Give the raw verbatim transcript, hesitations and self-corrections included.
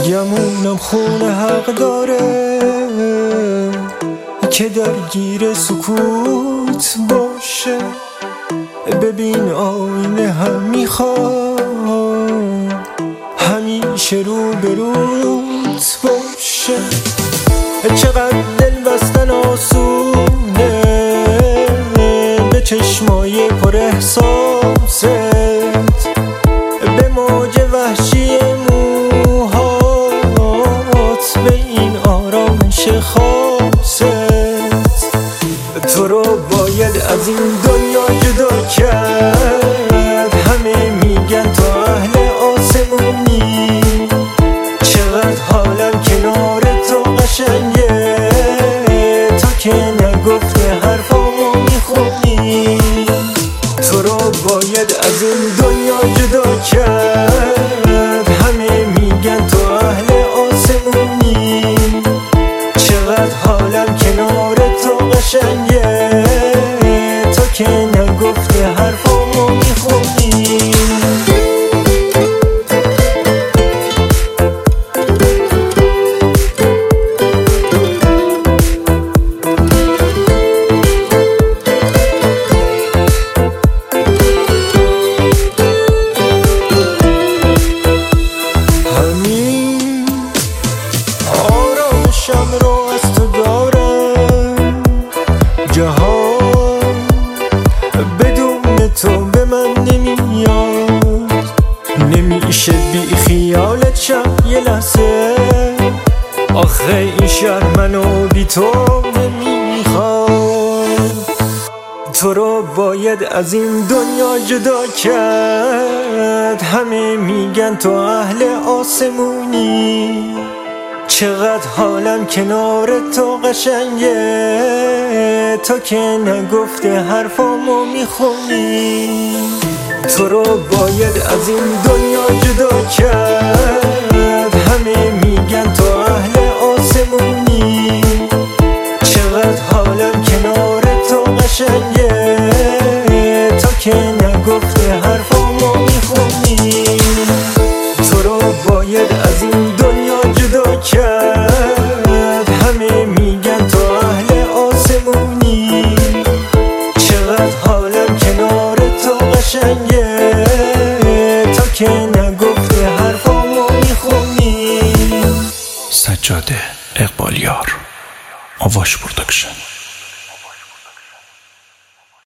گمونم خون حق داره که درگیر سکوت باشه. ببین آینه هم میخواد همیشه رو به روت باشه. چقدر دل بستن آسونه به چشمای پر احساست، به موج وحشی موهات، به این آرامش خاصت. تو رو باید از این دنیا جدا کرد، همه میگن تو اهل آسمونی. چقدر حالم کنار تو قشنگه تا که نگفته حرفامو میخونی. تو رو باید از این دنیا جدا کرد، همه میگن تو اهل آسمونی. چقدر حالم کنار تو قشنگه تا که نگفته حرفامو میخونی. آرامشم رو از تو دارم، جهان بدون تو به من نمیاد. نمیشه بی خیالت شم یه لحظه، آخه این شهر منو بی تو نمیخواد. تو رو باید از این دنیا جدا کرد، همه میگن تو اهل آسمونی. چقدر حالم کنار تو قشنگه تا که نگفته حرفامو میخونی. تو رو باید از این دنیا جدا کرد، همه میگن تو اهل آسمونی. چقدر حالم کنار تو قشنگه تا که نگفته حرفامو میخونی. تو رو باید از این دنیا جدا کرد، همه میگن تو اهل آسمونی. چقدر حالم کنار تو قشنگه تا که نگفته حرفامو میخونی. سجاده اقبالیار، آواش پروداکشن.